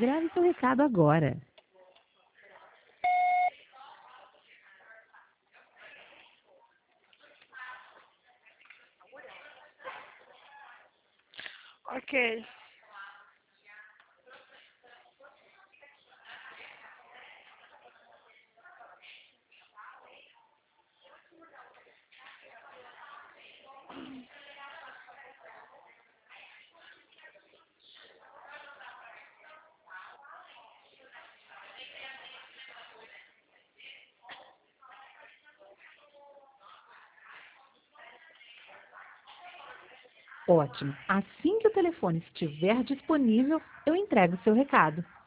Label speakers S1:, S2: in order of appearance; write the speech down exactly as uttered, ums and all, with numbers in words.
S1: Grave seu recado agora.
S2: Ok.
S1: Ótimo. Assim que o telefone estiver disponível, eu entrego seu recado.